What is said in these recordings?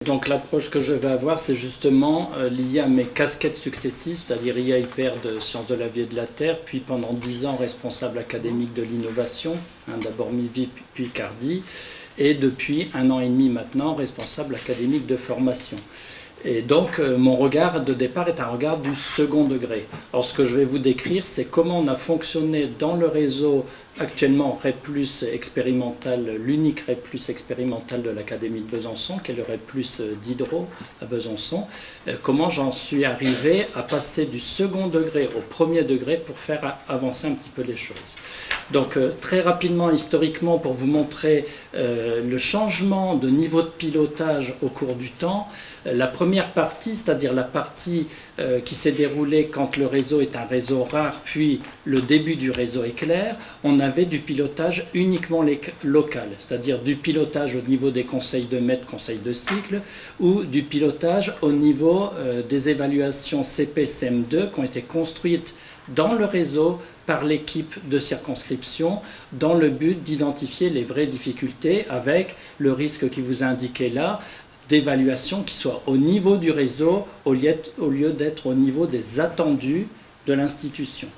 Donc l'approche que je vais avoir, c'est justement liée à mes casquettes successives, c'est-à-dire IAIPR de Sciences de la Vie et de la Terre, puis pendant 10 ans responsable académique de l'innovation, d'abord MIVI puis Cardi, et depuis 1 an et demi maintenant responsable académique de formation. Et donc mon regard de départ est un regard du second degré. Alors ce que je vais vous décrire, c'est comment on a fonctionné dans le réseau actuellement REP+ expérimental, l'unique REP+ expérimental de l'Académie de Besançon, qui est le REP+ d'Hydro à Besançon, comment j'en suis arrivé à passer du second degré au premier degré pour faire avancer un petit peu les choses. Donc très rapidement, historiquement, pour vous montrer le changement de niveau de pilotage au cours du temps, la première partie, c'est-à-dire la partie qui s'est déroulée quand le réseau est un réseau rare, puis le début du réseau éclair, on avait du pilotage uniquement local, c'est-à-dire du pilotage au niveau des conseils de maître, conseils de cycle, ou du pilotage au niveau des évaluations CP-CM2 qui ont été construites dans le réseau par l'équipe de circonscription dans le but d'identifier les vraies difficultés avec le risque qui vous est indiqué là, d'évaluation qui soit au niveau du réseau au lieu d'être au niveau des attendus de l'institution.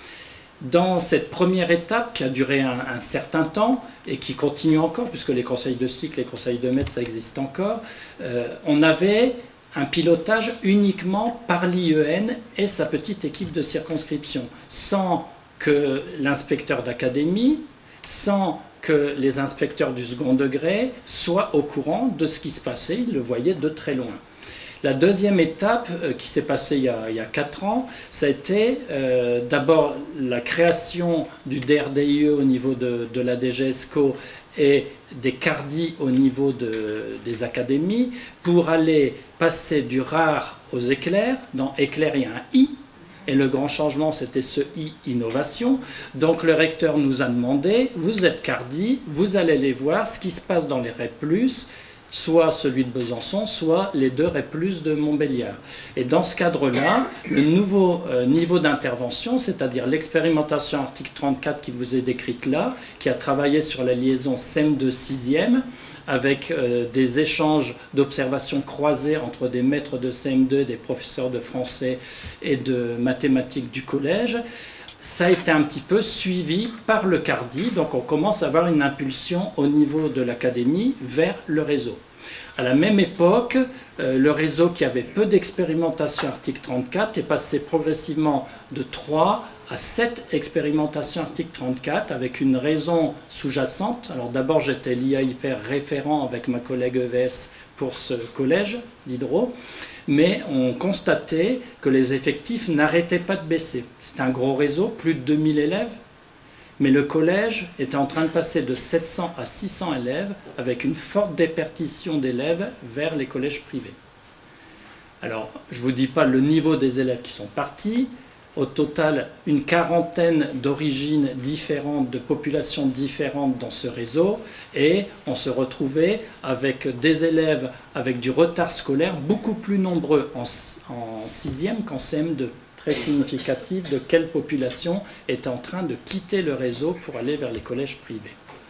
Dans cette première étape qui a duré un certain temps et qui continue encore, puisque les conseils de cycle, les conseils de maître, ça existe encore, on avait un pilotage uniquement par l'IEN et sa petite équipe de circonscription, sans que l'inspecteur d'académie, sans que les inspecteurs du second degré soient au courant de ce qui se passait, ils le voyaient de très loin. La deuxième étape qui s'est passée il y a 4 ans, ça a été d'abord la création du DRDIE au niveau de la DGESCO et des CARDI au niveau des académies pour aller passer du rare aux éclairs. Dans éclair, il y a un I. Et le grand changement, c'était ce I, innovation. Donc le recteur nous a demandé, vous êtes Cardi, vous allez aller voir ce qui se passe dans les REP+, soit celui de Besançon, soit les 2 REP+ de Montbéliard. Et dans ce cadre-là, le nouveau niveau d'intervention, c'est-à-dire l'expérimentation article 34 qui vous est décrite là, qui a travaillé sur la liaison CM2-6e, avec des échanges d'observations croisées entre des maîtres de CM2, des professeurs de français et de mathématiques du collège, ça a été un petit peu suivi par le CARDI, donc on commence à avoir une impulsion au niveau de l'académie vers le réseau. À la même époque, le réseau qui avait peu d'expérimentation article 34 est passé progressivement de 3 à 7 expérimentations article 34 avec une raison sous-jacente. Alors d'abord j'étais l'IAIPR référent avec ma collègue EVS pour ce collège d'Hydro, mais on constatait que les effectifs n'arrêtaient pas de baisser. C'est un gros réseau, plus de 2000 élèves, mais le collège était en train de passer de 700 à 600 élèves avec une forte déperdition d'élèves vers les collèges privés. Alors, je ne vous dis pas le niveau des élèves qui sont partis. Au total, une quarantaine d'origines différentes, de populations différentes dans ce réseau. Et on se retrouvait avec des élèves avec du retard scolaire beaucoup plus nombreux en 6e qu'en CM2. Très significatif de quelle population est en train de quitter le réseau pour aller vers les collèges privés.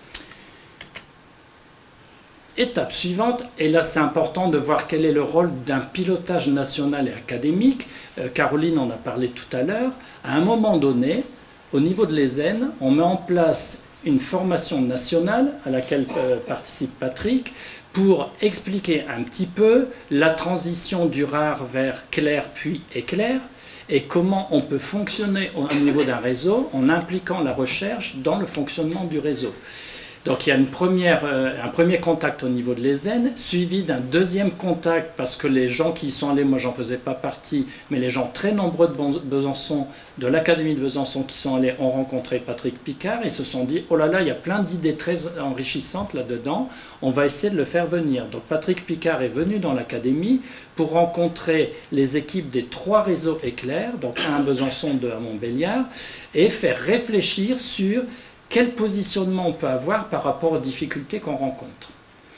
Étape suivante, et là c'est important de voir quel est le rôle d'un pilotage national et académique. Caroline en a parlé tout à l'heure. À un moment donné, au niveau de l'ESN, on met en place une formation nationale à laquelle participe Patrick pour expliquer un petit peu la transition du rare vers clair puis éclair et comment on peut fonctionner au niveau d'un réseau en impliquant la recherche dans le fonctionnement du réseau. Donc il y a un premier contact au niveau de l'ESN, suivi d'un deuxième contact, parce que les gens qui y sont allés, moi j'en faisais pas partie, mais les gens très nombreux de Besançon, de l'Académie de Besançon qui sont allés, ont rencontré Patrick Picard et se sont dit « Oh là là, il y a plein d'idées très enrichissantes là-dedans, on va essayer de le faire venir ». Donc Patrick Picard est venu dans l'Académie pour rencontrer les équipes des 3 réseaux éclairs, donc un à Besançon, 2 à Montbéliard, et faire réfléchir sur quel positionnement on peut avoir par rapport aux difficultés qu'on rencontre.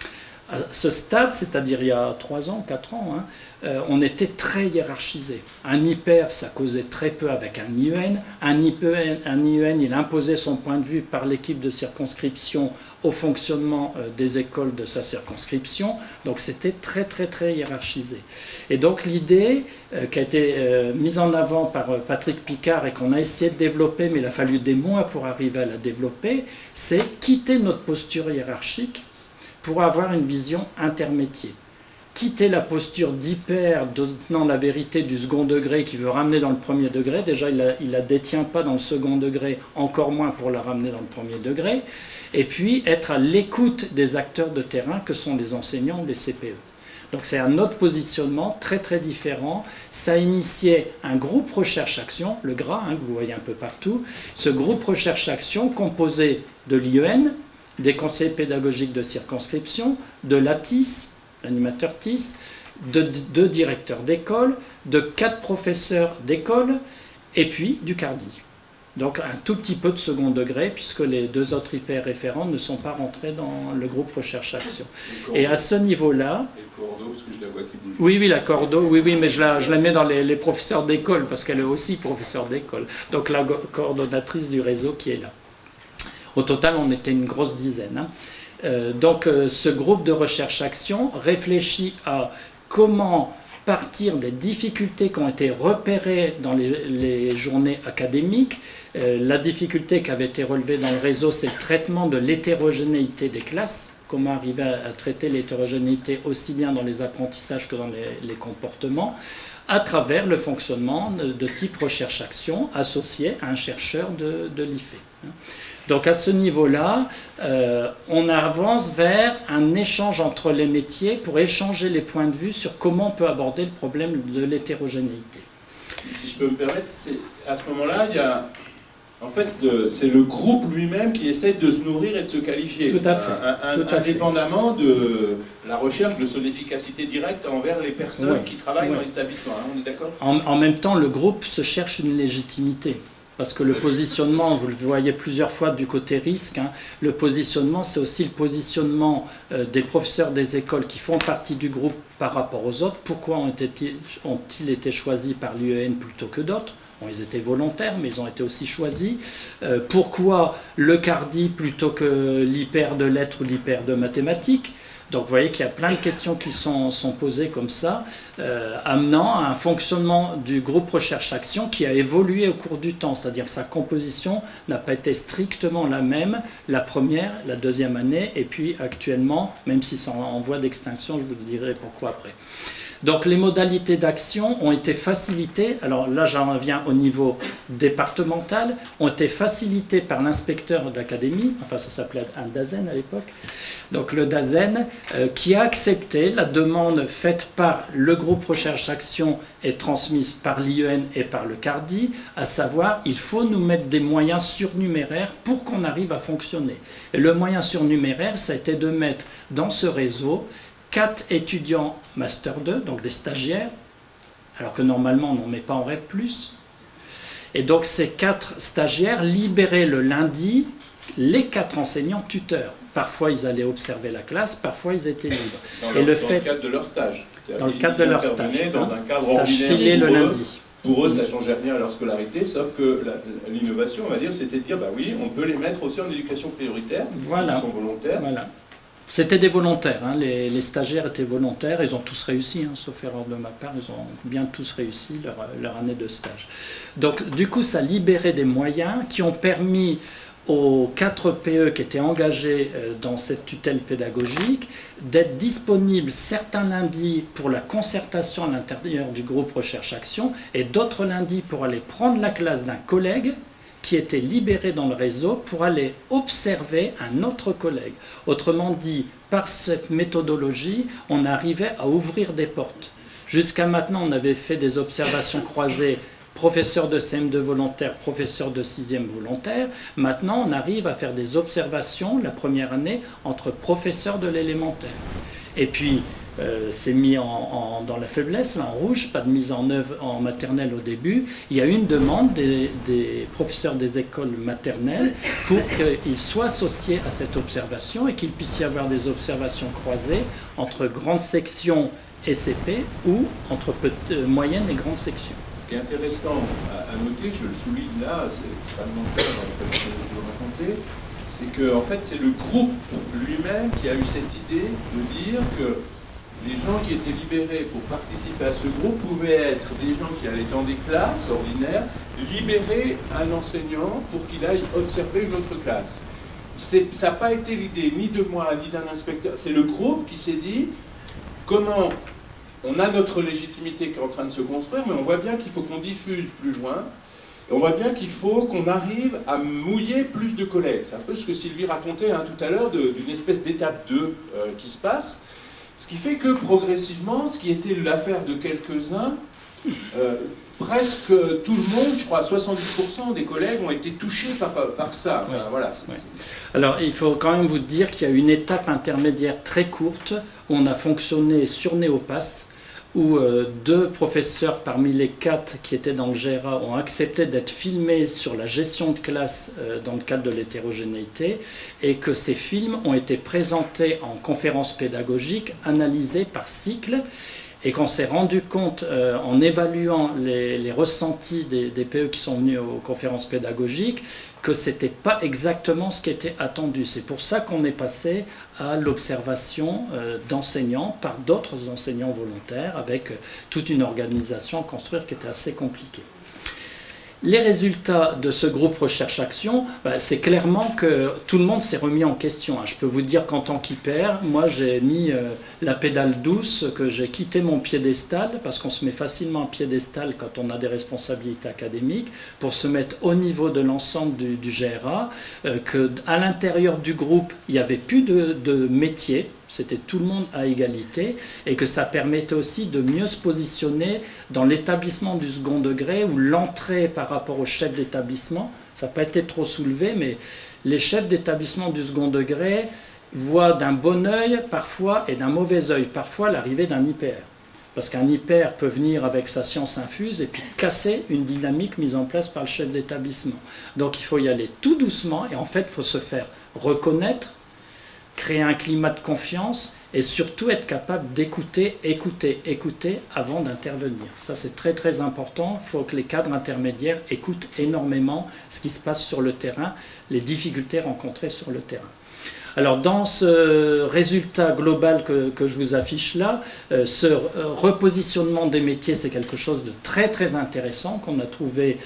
À ce stade, c'est-à-dire il y a 3 ans, 4 ans, on était très hiérarchisé. Un hyper, ça causait très peu avec un IEN. Un IEN, il imposait son point de vue par l'équipe de circonscription au fonctionnement des écoles de sa circonscription. Donc c'était très, très, très hiérarchisé. Et donc l'idée qui a été mise en avant par Patrick Picard et qu'on a essayé de développer, mais il a fallu des mois pour arriver à la développer, c'est quitter notre posture hiérarchique pour avoir une vision intermétier. Quitter la posture d'hyper, détenant la vérité du second degré qui veut ramener dans le premier degré. Déjà, il la détient pas dans le second degré, encore moins pour la ramener dans le premier degré. Et puis, être à l'écoute des acteurs de terrain que sont les enseignants ou les CPE. Donc c'est un autre positionnement très très différent. Ça a initié un groupe recherche-action, le GRA, que vous voyez un peu partout. Ce groupe recherche-action composé de l'IEN, des conseillers pédagogiques de circonscription, de l'ATIS, l'animateur TIS, de 2 directeurs d'école, de 4 professeurs d'école, et puis du CARDI. Donc un tout petit peu de second degré, puisque les 2 autres hyper référents ne sont pas rentrés dans le groupe recherche-action. Et à ce niveau-là... Et le cordeau, parce que je la vois qui bouge. Oui, la cordeau, oui, mais je la mets dans les professeurs d'école, parce qu'elle est aussi professeure d'école. Donc la coordonnatrice du réseau qui est là. Au total, on était une grosse dizaine. Donc ce groupe de recherche-action réfléchit à comment partir des difficultés qui ont été repérées dans les journées académiques. La difficulté qui avait été relevée dans le réseau, c'est le traitement de l'hétérogénéité des classes. Comment arriver à traiter l'hétérogénéité aussi bien dans les apprentissages que dans les comportements, à travers le fonctionnement de type recherche-action associé à un chercheur de l'IFE. Donc à ce niveau-là, on avance vers un échange entre les métiers pour échanger les points de vue sur comment on peut aborder le problème de l'hétérogénéité. Si je peux me permettre, à ce moment-là, il y a... En fait, c'est le groupe lui-même qui essaie de se nourrir et de se qualifier. Tout à fait. Indépendamment de la recherche de son efficacité directe envers les personnes qui travaillent dans l'établissement. On est d'accord ? En même temps, le groupe se cherche une légitimité. Parce que le positionnement, vous le voyez plusieurs fois du côté risque, le positionnement, c'est aussi le positionnement des professeurs des écoles qui font partie du groupe par rapport aux autres. Pourquoi ont-ils été choisis par l'IEN plutôt que d'autres ? Bon, ils étaient volontaires, mais ils ont été aussi choisis. Pourquoi le CARDI plutôt que l'hyper de lettres ou l'hyper de mathématiques ? Donc vous voyez qu'il y a plein de questions qui sont posées comme ça, amenant à un fonctionnement du groupe recherche-action qui a évolué au cours du temps, c'est-à-dire que sa composition n'a pas été strictement la même la première, la deuxième année, et puis actuellement, même si c'est en voie d'extinction, je vous dirai pourquoi après. Donc les modalités d'action ont été facilitées, alors là j'en reviens au niveau départemental, ont été facilitées par l'inspecteur d'académie, enfin ça s'appelait un DAZEN à l'époque, donc le DAZEN qui a accepté la demande faite par le groupe Recherche-Action et transmise par l'IEN et par le CARDI, à savoir il faut nous mettre des moyens surnuméraires pour qu'on arrive à fonctionner. Et le moyen surnuméraire, ça a été de mettre dans ce réseau 4 étudiants Master 2, donc des stagiaires, alors que normalement on n'en met pas en REP+. Et donc ces 4 stagiaires libéraient le lundi les 4 enseignants tuteurs. Parfois ils allaient observer la classe, parfois ils étaient libres. Dans le cadre de leur stage. Dans le cadre de leur stage. Dans un cadre stage filé le lundi. Pour eux, ça ne changeait rien à leur scolarité, sauf que l'innovation, on va dire, c'était de dire, bah oui, on peut les mettre aussi en éducation prioritaire, voilà. Ils sont volontaires. Voilà. C'était des volontaires, les stagiaires étaient volontaires, ils ont tous réussi, sauf erreur de ma part, ils ont bien tous réussi leur année de stage. Donc du coup, ça libérait des moyens qui ont permis aux 4 PE qui étaient engagés dans cette tutelle pédagogique d'être disponibles certains lundis pour la concertation à l'intérieur du groupe Recherche-Action et d'autres lundis pour aller prendre la classe d'un collègue qui était libéré dans le réseau pour aller observer un autre collègue. Autrement dit, par cette méthodologie, on arrivait à ouvrir des portes. Jusqu'à maintenant, on avait fait des observations croisées, professeur de CM2 volontaire, professeur de 6e volontaire. Maintenant, on arrive à faire des observations, la première année, entre professeurs de l'élémentaire. Et puis, c'est mis dans la faiblesse, là, en rouge, pas de mise en œuvre en maternelle au début. Il y a une demande des professeurs des écoles maternelles pour qu'ils soient associés à cette observation et qu'il puisse y avoir des observations croisées entre grandes sections et CP ou entre moyennes et grandes sections. Ce qui est intéressant à noter, je le souligne là, c'est extrêmement clair dans le texte que vous racontez, c'est que en fait, c'est le groupe lui-même qui a eu cette idée de dire que les gens qui étaient libérés pour participer à ce groupe pouvaient être des gens qui allaient dans des classes ordinaires, libérer un enseignant pour qu'il aille observer une autre classe. Ça n'a pas été l'idée ni de moi, ni d'un inspecteur, c'est le groupe qui s'est dit comment on a notre légitimité qui est en train de se construire, mais on voit bien qu'il faut qu'on diffuse plus loin, et on voit bien qu'il faut qu'on arrive à mouiller plus de collègues. C'est un peu ce que Sylvie racontait tout à l'heure d'une espèce d'étape 2 qui se passe. Ce qui fait que progressivement, ce qui était l'affaire de quelques-uns, presque tout le monde, je crois 70% des collègues ont été touchés par ça. Enfin, voilà, Alors il faut quand même vous dire qu'il y a une étape intermédiaire très courte où on a fonctionné sur Néopass, où 2 professeurs parmi les 4 qui étaient dans le GRA ont accepté d'être filmés sur la gestion de classe dans le cadre de l'hétérogénéité, et que ces films ont été présentés en conférence pédagogique, analysés par cycle, et qu'on s'est rendu compte en évaluant les ressentis des PE qui sont venus aux conférences pédagogiques que ce n'était pas exactement ce qui était attendu. C'est pour ça qu'on est passé à l'observation d'enseignants par d'autres enseignants volontaires avec toute une organisation à construire qui était assez compliquée. Les résultats de ce groupe Recherche-Action, c'est clairement que tout le monde s'est remis en question. Je peux vous dire qu'en tant qu'hyper, moi j'ai mis la pédale douce, que j'ai quitté mon piédestal, parce qu'on se met facilement en piédestal quand on a des responsabilités académiques, pour se mettre au niveau de l'ensemble du GRA, qu'à l'intérieur du groupe, il n'y avait plus de métier. C'était tout le monde à égalité, et que ça permettait aussi de mieux se positionner dans l'établissement du second degré, où l'entrée par rapport aux chefs d'établissement, ça n'a pas été trop soulevé, mais les chefs d'établissement du second degré voient d'un bon œil parfois et d'un mauvais œil parfois l'arrivée d'un IPR. Parce qu'un IPR peut venir avec sa science infuse et puis casser une dynamique mise en place par le chef d'établissement. Donc il faut y aller tout doucement, et en fait il faut se faire reconnaître, créer un climat de confiance et surtout être capable d'écouter, écouter avant d'intervenir. Ça c'est très très important. Il faut que les cadres intermédiaires écoutent énormément ce qui se passe sur le terrain, les difficultés rencontrées sur le terrain. Alors dans ce résultat global que je vous affiche là, ce repositionnement des métiers, c'est quelque chose de très très intéressant qu'on a trouvé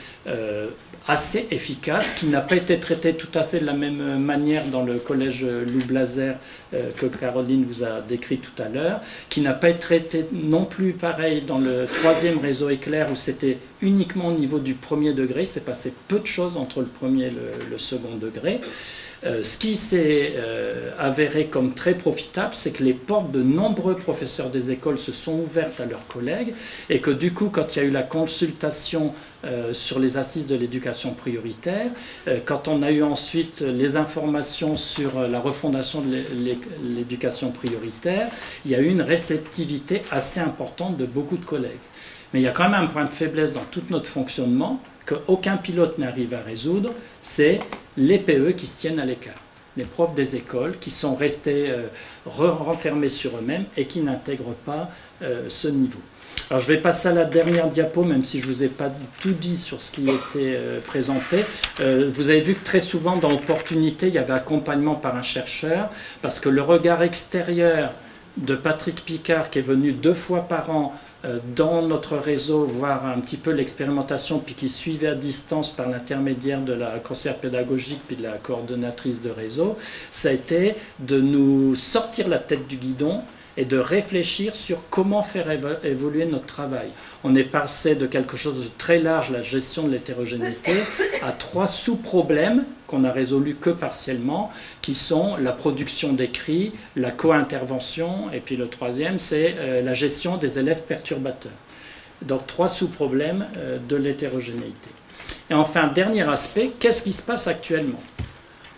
assez efficace, qui n'a pas été traité tout à fait de la même manière dans le collège Louis Blazer que Caroline vous a décrit tout à l'heure, qui n'a pas été traité non plus pareil dans le 3e réseau éclair, où c'était uniquement au niveau du 1er degré, c'est passé peu de choses entre le 1er et le second degré. Ce qui s'est avéré comme très profitable, c'est que les portes de nombreux professeurs des écoles se sont ouvertes à leurs collègues, et que du coup, quand il y a eu la consultation sur les assises de l'éducation prioritaire, quand on a eu ensuite les informations sur la refondation de l'éducation prioritaire, il y a eu une réceptivité assez importante de beaucoup de collègues. Mais il y a quand même un point de faiblesse dans tout notre fonctionnement qu'aucun pilote n'arrive à résoudre, c'est les PE qui se tiennent à l'écart. Les profs des écoles qui sont restés renfermés sur eux-mêmes et qui n'intègrent pas ce niveau. Alors je vais passer à la dernière diapo, même si je ne vous ai pas tout dit sur ce qui était présenté. Vous avez vu que très souvent dans Opportunité, il y avait accompagnement par un chercheur, parce que le regard extérieur de Patrick Picard, qui est venu 2 fois par an dans notre réseau, voir un petit peu l'expérimentation, puis qui suivait à distance par l'intermédiaire de la conseillère pédagogique puis de la coordonnatrice de réseau, ça a été de nous sortir la tête du guidon et de réfléchir sur comment faire évoluer notre travail. On est passé de quelque chose de très large, la gestion de l'hétérogénéité, à 3 sous-problèmes qu'on n'a résolus que partiellement, qui sont la production d'écrits, la co-intervention, et puis le 3e, c'est la gestion des élèves perturbateurs. Donc 3 sous-problèmes de l'hétérogénéité. Et enfin, dernier aspect, qu'est-ce qui se passe actuellement ?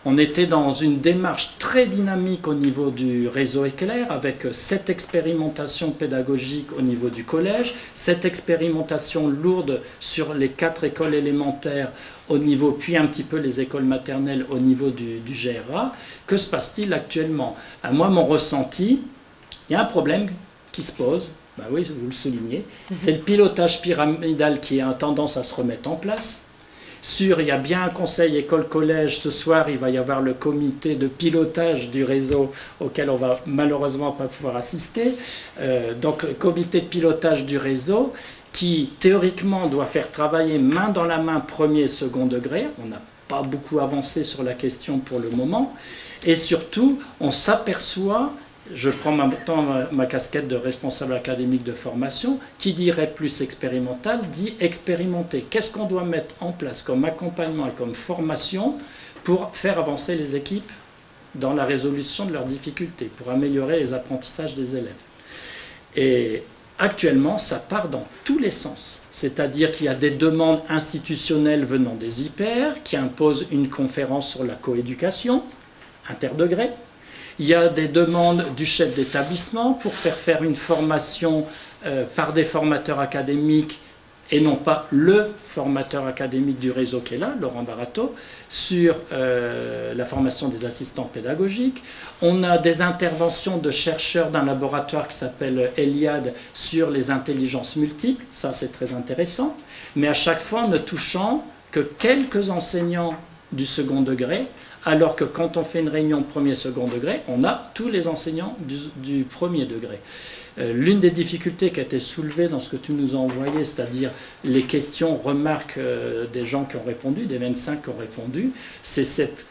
On était dans une démarche très dynamique au niveau du réseau Éclair, avec 7 expérimentations pédagogiques au niveau du collège, 7 expérimentations lourdes sur les 4 écoles élémentaires au niveau, puis un petit peu les écoles maternelles au niveau du GRA. Que se passe-t-il actuellement? Moi, mon ressenti, il y a un problème qui se pose, ben oui, vous le soulignez, c'est le pilotage pyramidal qui a tendance à se remettre en place. Il y a bien un conseil école-collège. Ce soir, il va y avoir le comité de pilotage du réseau auquel on va malheureusement pas pouvoir assister. Donc, le comité de pilotage du réseau qui, théoriquement, doit faire travailler main dans la main premier et second degré. On n'a pas beaucoup avancé sur la question pour le moment. Et surtout, on s'aperçoit... Je prends maintenant ma casquette de responsable académique de formation, qui dirait plus expérimental, dit expérimenter. Qu'est-ce qu'on doit mettre en place comme accompagnement et comme formation pour faire avancer les équipes dans la résolution de leurs difficultés, pour améliorer les apprentissages des élèves? Et actuellement, ça part dans tous les sens. C'est-à-dire qu'il y a des demandes institutionnelles venant des IPR qui imposent une conférence sur la coéducation, interdegré. Il y a des demandes du chef d'établissement pour faire une formation par des formateurs académiques et non pas le formateur académique du réseau qui est là, Laurent Barato, sur la formation des assistants pédagogiques. On a des interventions de chercheurs d'un laboratoire qui s'appelle Eliade sur les intelligences multiples, ça c'est très intéressant, mais à chaque fois ne touchant que quelques enseignants du second degré, alors que quand on fait une réunion de premier-second degré, on a tous les enseignants du premier degré. L'une des difficultés qui a été soulevée dans ce que tu nous as envoyé, c'est-à-dire les questions, remarques des gens qui ont répondu, des 25 qui ont répondu, c'est cette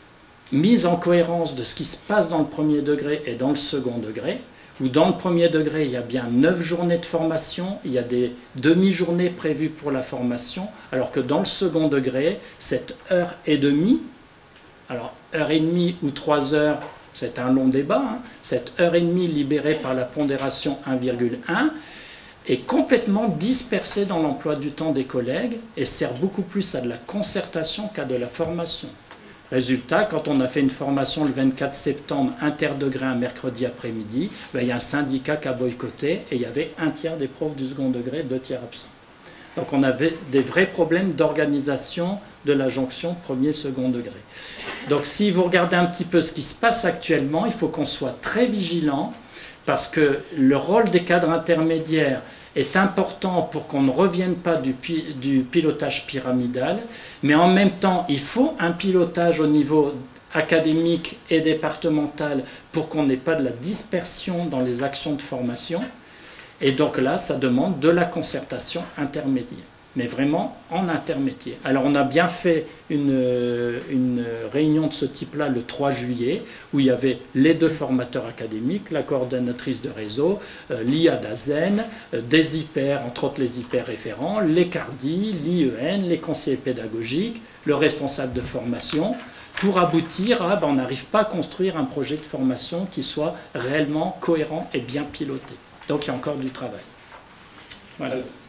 mise en cohérence de ce qui se passe dans le premier degré et dans le second degré, où dans le premier degré, il y a bien 9 journées de formation, il y a des demi-journées prévues pour la formation, alors que dans le second degré, cette heure et demie, alors, heure et demie ou 3 heures, c'est un long débat. Cette heure et demie libérée par la pondération 1,1 est complètement dispersée dans l'emploi du temps des collègues et sert beaucoup plus à de la concertation qu'à de la formation. Résultat, quand on a fait une formation le 24 septembre, interdegré un mercredi après-midi, il y a un syndicat qui a boycotté et il y avait un tiers des profs du second degré, 2 tiers absents. Donc on avait des vrais problèmes d'organisation de la jonction premier-second degré. Donc si vous regardez un petit peu ce qui se passe actuellement, il faut qu'on soit très vigilant parce que le rôle des cadres intermédiaires est important pour qu'on ne revienne pas du pilotage pyramidal, mais en même temps, il faut un pilotage au niveau académique et départemental pour qu'on n'ait pas de la dispersion dans les actions de formation. Et donc là, ça demande de la concertation intermédiaire, mais vraiment en intermédiaire. Alors on a bien fait une réunion de ce type-là le 3 juillet, où il y avait les 2 formateurs académiques, la coordonnatrice de réseau, l'IA d'Azen, des IPR, entre autres les IPR référents, les CARDI, l'IEN, les conseillers pédagogiques, le responsable de formation, pour aboutir à, on n'arrive pas à construire un projet de formation qui soit réellement cohérent et bien piloté. Donc il y a encore du travail. Voilà.